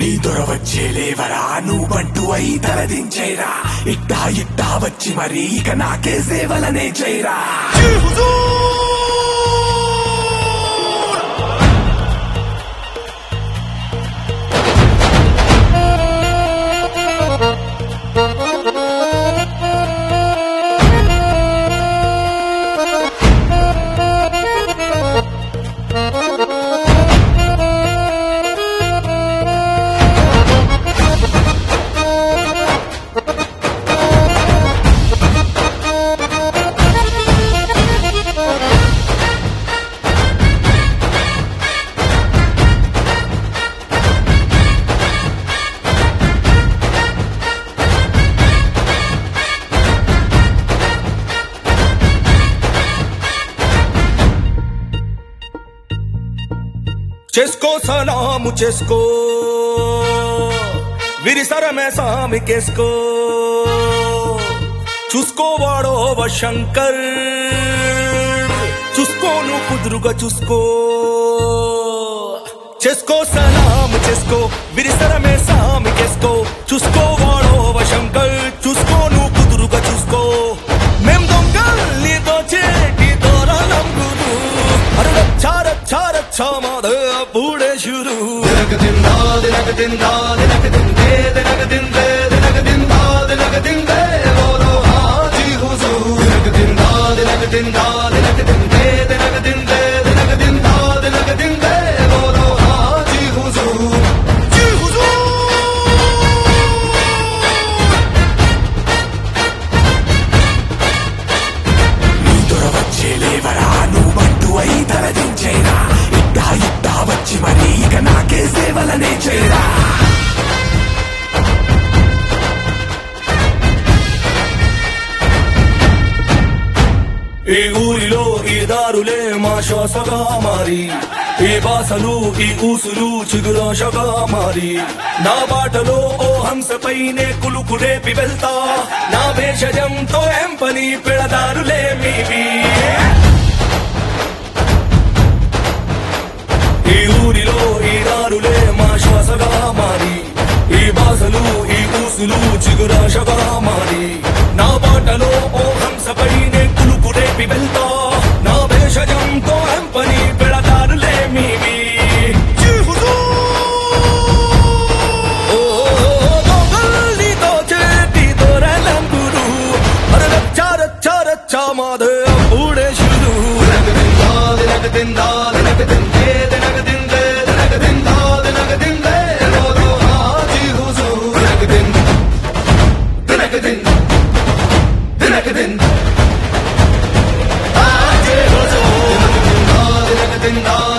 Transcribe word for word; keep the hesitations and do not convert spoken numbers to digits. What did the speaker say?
నీ దొర వచ్చే లేవరా నువ్వంటూ అయి తలదించేరా ఇట్టా ఇట్టా వచ్చి మరి ఇక నాకే సేవలనే చేయరా చేసుకో సలాము చేసుకో విరిసరమే సామి కేసుకో చూసుకోవాడో శంకర్ చూసుకోను కుదురుగా చూసుకో చేసుకో సలాము చేసుకో విరిసరమే సామి కేసుకో చూసుకోవాడో శంకర్ చూసుకోను కుదురుగా చూసుకో మేం దొంగల్ని దోచేటి దొరలం గురు అరే చార చార చామాద పూడే శురు దినక దిందా దినక దిందా దినక దిందే దినక దిందే దినక దిందా దినక దిందే బోలో హాజీ హుజూర్ దినక దిందా దినక దిందా దినక దిందే దినక దిందే దినక దిందా దినక దిందే బోలో హాజీ హుజూర్ జీ హుజూర్ నీ దొర వచ్చే లేవరా నువ్వంటూ అయి తలదించేరా ఇట్టా ఇట్టా వచ్చి మరి ఇక నాకే సేవలనే చేయరా ఈ ఊరిలో ఈ దారులే మా శ్వాసగా మారి ఈ బాసలు ఈ ఊసులు చిగురాశగా మారి నా బాటలో ఓ హంసపైనే కులుకు రేపి వెళ్తా నా భేషజంతో ఎంపని పెడదారులే మీవి ఈ ఊరిలో ఈ దారులే మా శ్వాసగా మారి ఈ బాసలు ఈ ఊసులు చిగురాశగా మారి నా బాటలో ఓ హంసపైనే కులుకు రేపి వెళ్తా నా భేషజంతో ఎంపని పెడతారులే మీవి జీ హుజూర్ ఓ దొంగల్ని దోచేటి దొరలం గురు అరే రచ్చా రచ్చా రచ్చా మాదే పూడే శురు దినక దిందా దినక దిందే దినక దిందే దినక దిందా దినక దిందే బోలో హాజీ హుజూర్ దినక దిందా దినక దిందా దినక దిందా హాజీ హుజూర్ దినక దిందా దినక దిందా